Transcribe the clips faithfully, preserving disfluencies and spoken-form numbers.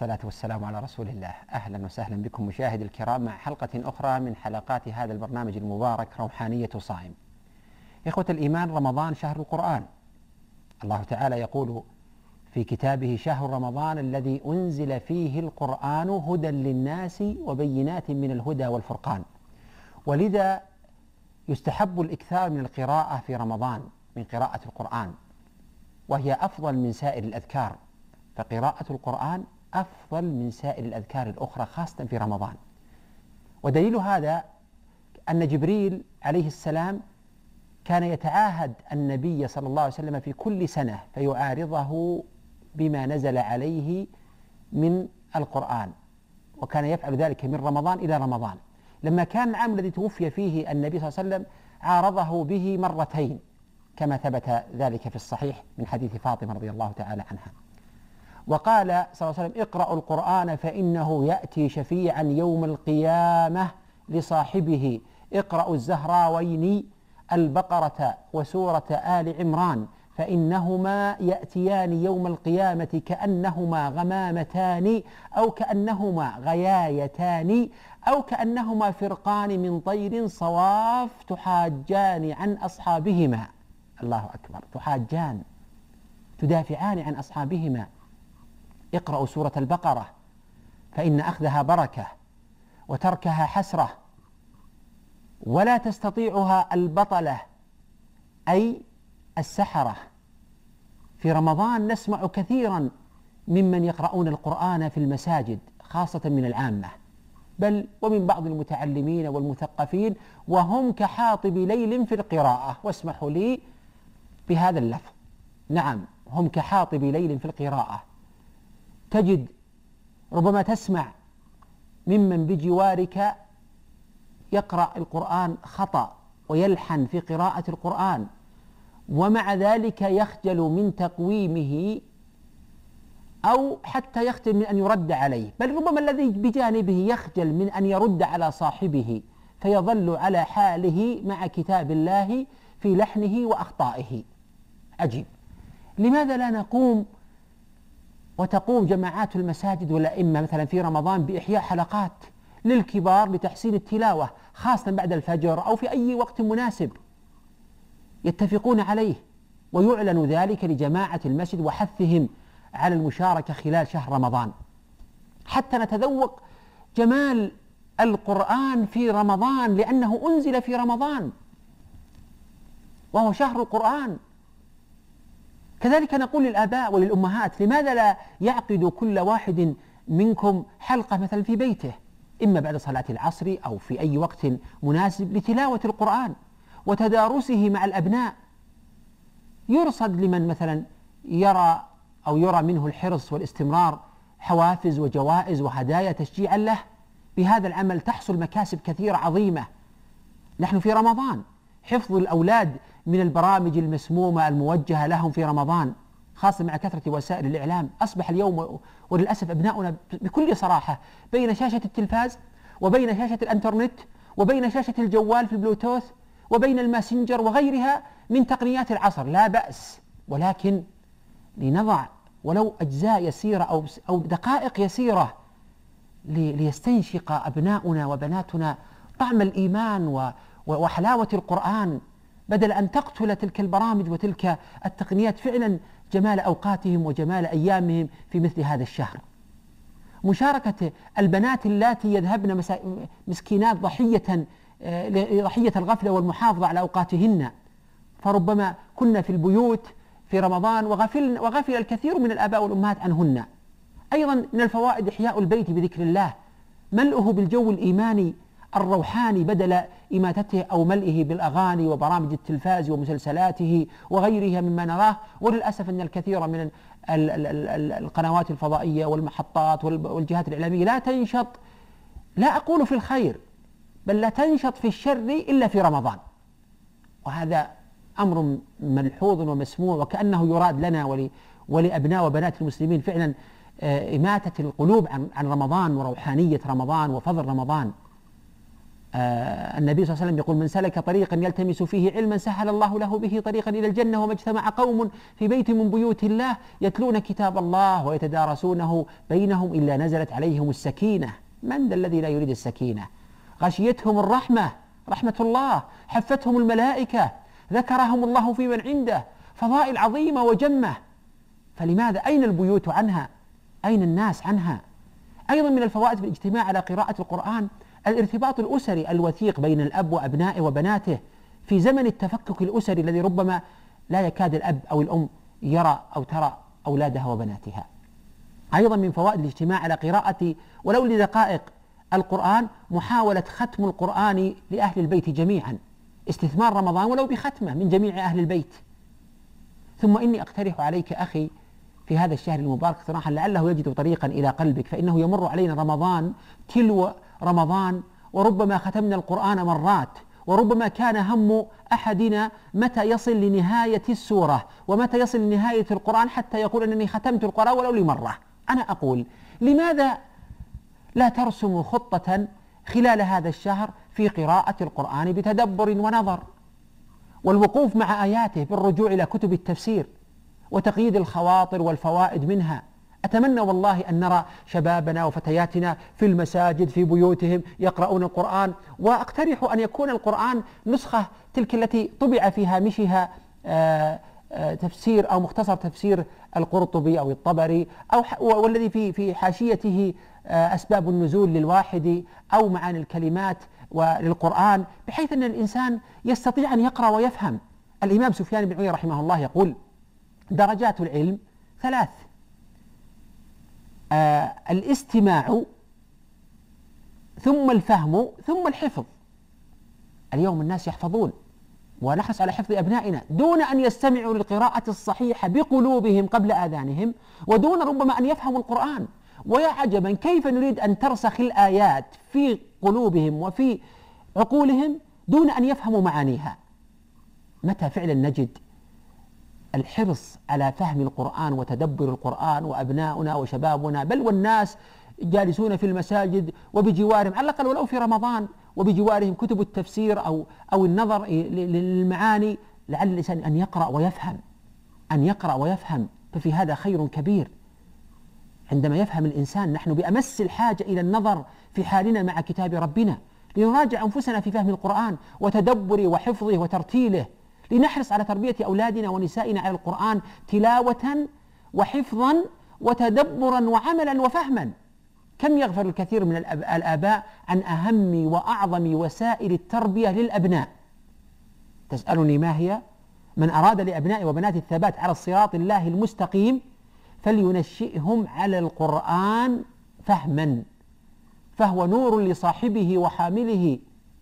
والصلاة والسلام على رسول الله. أهلا وسهلا بكم مشاهدي الكرام مع حلقة أخرى من حلقات هذا البرنامج المبارك روحانية صائم. إخوة الإيمان، رمضان شهر القرآن. الله تعالى يقول في كتابه: شهر رمضان الذي أنزل فيه القرآن هدى للناس وبينات من الهدى والفرقان. ولذا يستحب الإكثار من القراءة في رمضان من قراءة القرآن، وهي أفضل من سائر الأذكار، فقراءة القرآن أفضل من سائر الأذكار الأخرى خاصة في رمضان. ودليل هذا أن جبريل عليه السلام كان يتعاهد النبي صلى الله عليه وسلم في كل سنة فيعارضه بما نزل عليه من القرآن، وكان يفعل ذلك من رمضان إلى رمضان. لما كان العام الذي توفي فيه النبي صلى الله عليه وسلم عارضه به مرتين، كما ثبت ذلك في الصحيح من حديث فاطمة رضي الله تعالى عنها. وقال صلى الله عليه وسلم: اقرأوا القرآن فإنه يأتي شفيعا يوم القيامة لصاحبه. اقرأوا الزهراوين البقرة وسورة آل عمران فإنهما يأتيان يوم القيامة كأنهما غمامتان أو كأنهما غيايتان أو كأنهما فرقان من طير صواف تحاجان عن أصحابهما. الله أكبر، تحاجان، تدافعان عن أصحابهما. اقرأوا سورة البقرة فإن أخذها بركة وتركها حسرة، ولا تستطيعها البطلة أي السحرة. في رمضان نسمع كثيرا ممن يقرؤون القرآن في المساجد خاصة من العامة، بل ومن بعض المتعلمين والمثقفين، وهم كحاطب ليل في القراءة. واسمحوا لي بهذا اللفظ، نعم، هم كحاطب ليل في القراءة. تجد ربما تسمع ممن بجوارك يقرأ القرآن خطأ ويلحن في قراءة القرآن، ومع ذلك يخجل من تقويمه أو حتى يخجل من أن يرد عليه، بل ربما الذي بجانبه يخجل من أن يرد على صاحبه، فيظل على حاله مع كتاب الله في لحنه وأخطائه. عجيب، لماذا لا نقوم وتقوم جماعات المساجد والأئمة مثلا في رمضان بإحياء حلقات للكبار لتحسين التلاوة، خاصة بعد الفجر أو في أي وقت مناسب يتفقون عليه، ويعلن ذلك لجماعة المسجد وحثهم على المشاركة خلال شهر رمضان، حتى نتذوق جمال القرآن في رمضان، لأنه أنزل في رمضان وهو شهر القرآن. كذلك نقول للآباء وللأمهات: لماذا لا يعقد كل واحد منكم حلقة مثلا في بيته، إما بعد صلاة العصر أو في أي وقت مناسب، لتلاوة القرآن وتدارسه مع الأبناء، يرصد لمن مثلا يرى أو يرى منه الحرص والاستمرار حوافز وجوائز وهدايا تشجيعا له. بهذا العمل تحصل مكاسب كثيرة عظيمة. نحن في رمضان، حفظ الأولاد من البرامج المسمومة الموجهة لهم في رمضان، خاصة مع كثرة وسائل الإعلام. أصبح اليوم وللأسف أبناؤنا بكل صراحة بين شاشة التلفاز وبين شاشة الإنترنت وبين شاشة الجوال في البلوتوث وبين الماسنجر وغيرها من تقنيات العصر. لا بأس، ولكن لنضع ولو أجزاء يسيرة أو أو دقائق يسيرة ليستنشق أبناؤنا وبناتنا طعم الإيمان وحلاوة القرآن، بدل أن تقتل تلك البرامج وتلك التقنيات فعلا جمال أوقاتهم وجمال أيامهم في مثل هذا الشهر. مشاركة البنات اللاتي يذهبن مسكينات ضحية ضحية الغفلة والمحافظة على أوقاتهن، فربما كنا في البيوت في رمضان وغفل, وغفل الكثير من الآباء والأمهات عنهن. أيضا من الفوائد إحياء البيت بذكر الله، ملؤه بالجو الإيماني الروحاني بدل إماتته أو ملئه بالأغاني وبرامج التلفاز ومسلسلاته وغيرها مما نراه. وللأسف أن الكثير من القنوات الفضائية والمحطات والجهات الإعلامية لا تنشط، لا أقول في الخير، بل لا تنشط في الشر إلا في رمضان، وهذا أمر ملحوظ ومسموع، وكأنه يراد لنا ولأبناء وبنات المسلمين فعلا إماتة القلوب عن رمضان وروحانية رمضان وفضل رمضان. آه النبي صلى الله عليه وسلم يقول: من سلك طريقا يلتمس فيه علما سهل الله له به طريقا إلى الجنة، وما اجتمع قوم في بيت من بيوت الله يتلون كتاب الله ويتدارسونه بينهم إلا نزلت عليهم السكينة. من ذا الذي لا يريد السكينة؟ غشيتهم الرحمة، رحمة الله، حفتهم الملائكة، ذكرهم الله في من عنده، فضائل عظيمة وجمة. فلماذا؟ أين البيوت عنها؟ أين الناس عنها؟ أيضا من الفوائد في الاجتماع على قراءة القرآن الارتباط الأسري الوثيق بين الأب وأبنائه وبناته في زمن التفكك الأسري الذي ربما لا يكاد الأب أو الأم يرى أو ترى أولادها وبناتها. أيضا من فوائد الاجتماع على قراءة ولو لدقائق القرآن محاولة ختم القرآن لأهل البيت جميعا، استثمار رمضان ولو بختمة من جميع أهل البيت. ثم إني أقترح عليك أخي في هذا الشهر المبارك اقتراحا لعله يجد طريقا إلى قلبك، فإنه يمر علينا رمضان تلو رمضان وربما ختمنا القرآن مرات، وربما كان هم أحدنا متى يصل لنهاية السورة ومتى يصل لنهاية القرآن حتى يقول أنني ختمت القرآن ولو لمرة. أنا أقول: لماذا لا ترسم خطة خلال هذا الشهر في قراءة القرآن بتدبر ونظر، والوقوف مع آياته بالرجوع إلى كتب التفسير وتقييد الخواطر والفوائد منها. أتمنى والله أن نرى شبابنا وفتياتنا في المساجد في بيوتهم يقرؤون القرآن، وأقترح أن يكون القرآن نسخة تلك التي طبع في هامشها آآ آآ تفسير أو مختصر تفسير القرطبي أو الطبري، أو والذي في في حاشيته أسباب النزول للواحد أو معاني الكلمات وللقرآن، بحيث أن الإنسان يستطيع أن يقرأ ويفهم. الإمام سفيان بن عيينة رحمه الله يقول: درجات العلم ثلاث: آه الاستماع ثم الفهم ثم الحفظ. اليوم الناس يحفظون ونحرص على حفظ أبنائنا دون أن يستمعوا للقراءة الصحيحة بقلوبهم قبل آذانهم، ودون ربما أن يفهموا القرآن. ويا عجبا كيف نريد أن ترسخ الآيات في قلوبهم وفي عقولهم دون أن يفهموا معانيها. متى فعلا نجد الحرص على فهم القرآن وتدبر القرآن وأبناؤنا وشبابنا بل والناس جالسون في المساجد وبجوارهم على الأقل ولو في رمضان وبجوارهم كتب التفسير أو أو النظر للمعاني، لعل الإنسان أن يقرأ ويفهم، أن يقرأ ويفهم، ففي هذا خير كبير. عندما يفهم الإنسان نحن بأمس الحاجة إلى النظر في حالنا مع كتاب ربنا، لنراجع أنفسنا في فهم القرآن وتدبره وحفظه وترتيله، لنحرص على تربية أولادنا ونسائنا على القرآن تلاوة وحفظا وتدبرا وعملا وفهما. كم يغفل الكثير من الآباء عن أهم وأعظم وسائل التربية للأبناء. تسألني ما هي؟ من أراد لأبناء وبنات الثبات على الصراط الله المستقيم فلينشئهم على القرآن فهما، فهو نور لصاحبه وحامله،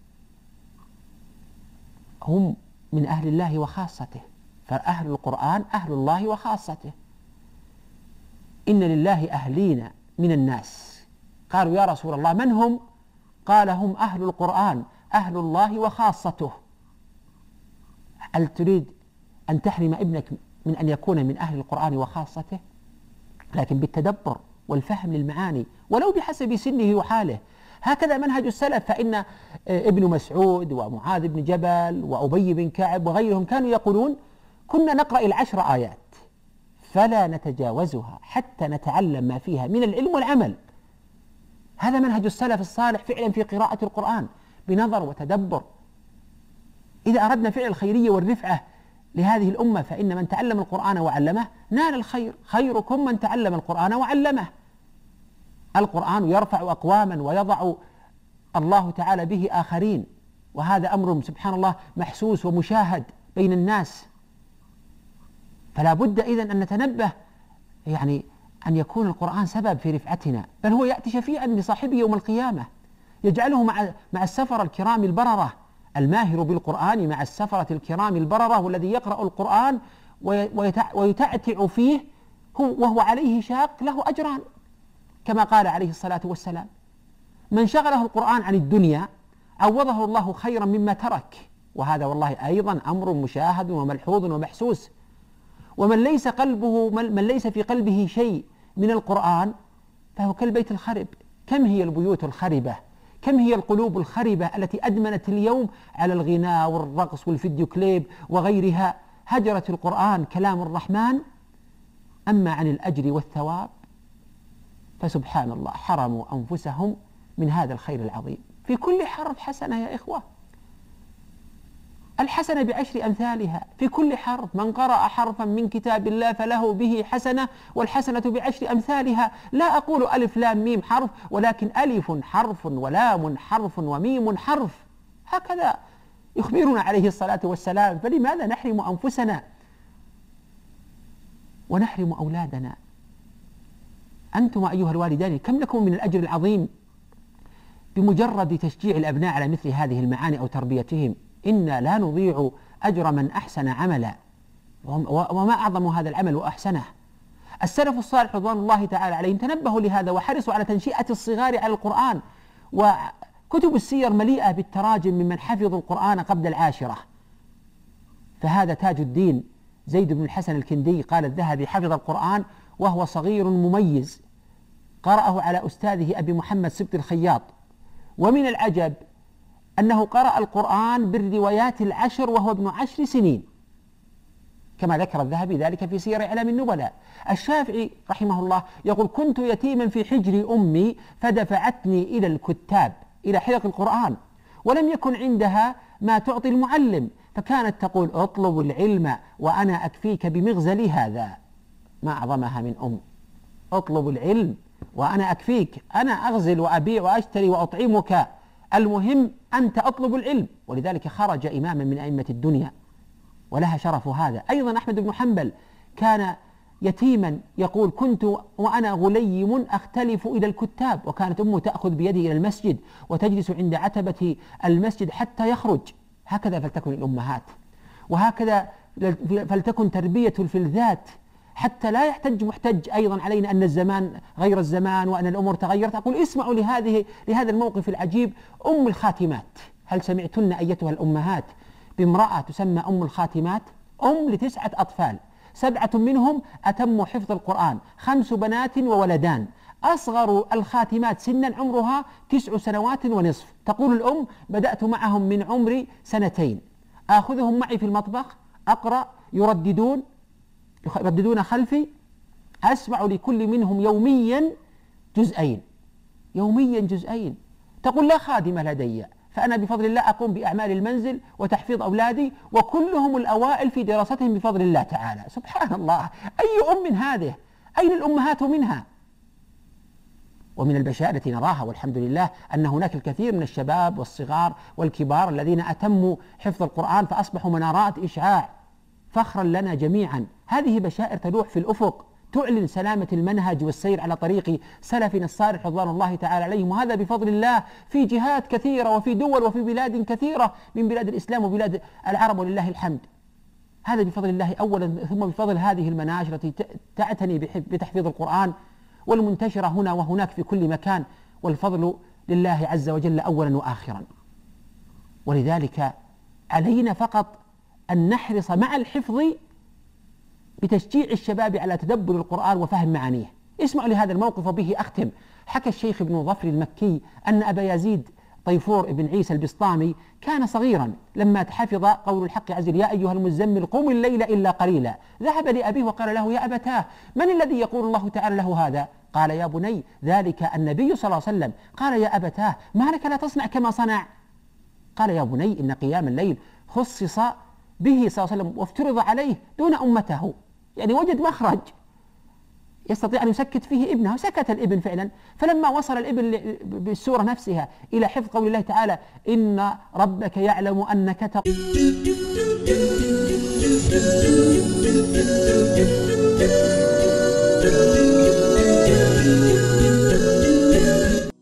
هم من أهل الله وخاصته، فأهل القرآن أهل الله وخاصته. إن لله أهلين من الناس. قالوا: يا رسول الله من هم؟ قال: هم أهل القرآن أهل الله وخاصته. هل تريد أن تحرم ابنك من أن يكون من أهل القرآن وخاصته؟ لكن بالتدبر والفهم للمعاني ولو بحسب سنه وحاله. هكذا منهج السلف، فإن ابن مسعود ومعاذ بن جبل وأبي بن كعب وغيرهم كانوا يقولون: كنا نقرأ العشر آيات فلا نتجاوزها حتى نتعلم ما فيها من العلم والعمل. هذا منهج السلف الصالح فعلا في قراءة القرآن بنظر وتدبر. إذا أردنا فعل الخيرية والرفعة لهذه الأمة فإن من تعلم القرآن وعلمه نال الخير. خيركم من تعلم القرآن وعلمه. القرآن يرفع أقواما ويضع الله تعالى به آخرين، وهذا أمر سبحان الله محسوس ومشاهد بين الناس. فلا بد إذن أن نتنبه، يعني أن يكون القرآن سبب في رفعتنا، بل هو يأتي شفيعا لصاحبه يوم القيامة، يجعله مع مع السفرة الكرام البررة. الماهر بالقرآن مع السفرة الكرام البررة، والذي يقرأ القرآن ويتعتع فيه وهو عليه شاق له أجران، كما قال عليه الصلاة والسلام: من شغله القرآن عن الدنيا عوضه الله خيرا مما ترك. وهذا والله أيضا أمر مشاهد وملحوظ ومحسوس. ومن ليس قلبه من ليس في قلبه شيء من القرآن فهو كالبيت الخرب. كم هي البيوت الخربة، كم هي القلوب الخربة التي أدمنت اليوم على الغناء والرقص والفيديو كليب وغيرها، هجرت القرآن كلام الرحمن. أما عن الأجر والثواب فسبحان الله حرموا أنفسهم من هذا الخير العظيم. في كل حرف حسنة يا إخوة، الحسنة بعشر أمثالها في كل حرف. من قرأ حرفا من كتاب الله فله به حسنة، والحسنة بعشر أمثالها. لا أقول ألف لام ميم حرف، ولكن ألف حرف ولام حرف وميم حرف، هكذا يخبرنا عليه الصلاة والسلام. فلماذا نحرم أنفسنا ونحرم أولادنا؟ أنتم أيها الوالدان كم لكم من الأجر العظيم بمجرد تشجيع الأبناء على مثل هذه المعاني أو تربيتهم. إنا لا نضيع أجر من أحسن عملا، وما أعظم هذا العمل وأحسنه. السلف الصالح رضوان الله تعالى عليهم تنبهوا لهذا وحرصوا على تنشئة الصغار على القرآن، وكتب السير مليئة بالتراجم ممن حفظوا القرآن قبل العاشرة. فهذا تاج الدين زيد بن الحسن الكندي قال الذهبي حفظ القرآن وهو صغير مميز، قرأه على أستاذه أبي محمد سبط الخياط، ومن العجب أنه قرأ القرآن بالروايات العشر وهو ابن عشر سنين، كما ذكر الذهبي ذلك في سير إعلام النبلاء. الشافعي رحمه الله يقول كنت يتيما في حجر أمي فدفعتني إلى الكتاب، إلى حلق القرآن، ولم يكن عندها ما تعطي المعلم، فكانت تقول اطلب العلم وأنا أكفيك بمغزلي هذا. ما أعظمها من أم، اطلب العلم وأنا أكفيك، أنا أغزل وأبيع وأشتري وأطعمك، المهم أنت أطلب العلم. ولذلك خرج إماما من أئمة الدنيا ولها شرف هذا. أيضا أحمد بن حنبل كان يتيما يقول كنت وأنا غليم أختلف إلى الكتاب، وكانت أمه تأخذ بيده إلى المسجد وتجلس عند عتبة المسجد حتى يخرج. هكذا فلتكن الأمهات، وهكذا فلتكن تربية الفلذات، حتى لا يحتج محتج أيضا علينا أن الزمان غير الزمان وأن الأمور تغيرت. أقول اسمعوا لهذه لهذا الموقف العجيب. أم الخاتمات، هل سمعتن أيتها الأمهات بامرأة تسمى أم الخاتمات؟ أم لتسعة أطفال، سبعة منهم أتموا حفظ القرآن، خمس بنات وولدان. أصغر الخاتمات سنا عمرها تسع سنوات ونصف. تقول الأم بدأت معهم من عمري سنتين، آخذهم معي في المطبخ أقرأ، يرددون يرددون خلفي، أسمع لكل منهم يوميا جزئين، يوميا جزئين. تقول لا خادمة لدي، فأنا بفضل الله أقوم بأعمال المنزل وتحفيظ أولادي، وكلهم الأوائل في دراستهم بفضل الله تعالى. سبحان الله، أي أم من هذه؟ أين الأمهات منها؟ ومن البشائر نراها والحمد لله أن هناك الكثير من الشباب والصغار والكبار الذين أتموا حفظ القرآن فأصبحوا منارات إشعاع، فخرا لنا جميعا. هذه بشائر تلوح في الأفق تعلن سلامة المنهج والسير على طريق سلفنا الصالح رضوان الله تعالى عليهم، وهذا بفضل الله في جهات كثيرة وفي دول وفي بلاد كثيرة من بلاد الإسلام وبلاد العرب ولله الحمد. هذا بفضل الله أولا، ثم بفضل هذه المناهج التي تعتني بتحفيظ القرآن والمنتشرة هنا وهناك في كل مكان، والفضل لله عز وجل أولا وآخرا. ولذلك علينا فقط أن نحرص مع الحفظ بتشجيع الشباب على تدبر القرآن وفهم معانيه. اسمعوا لهذا الموقف وبه أختم. حكى الشيخ ابن ظفر المكي أن أبا يزيد طيفور بن عيسى البسطامي كان صغيرا لما حفظ قول الحق عز وجل يا أيها المزمل قم الليل إلا قليلا، ذهب لأبيه وقال له يا أبتاه من الذي يقول الله تعالى له هذا؟ قال يا بني ذلك النبي صلى الله عليه وسلم. قال يا أبتاه ما لك لا تصنع كما صنع؟ قال يا بني إن قيام الليل خصص به صلى الله عليه وسلم وافترض عليه دون أمته، يعني وجد مخرج يستطيع أن يسكت فيه ابنه، وسكت الابن فعلا. فلما وصل الابن بالسورة نفسها إلى حفظ قول الله تعالى إن ربك يعلم أنك تقوم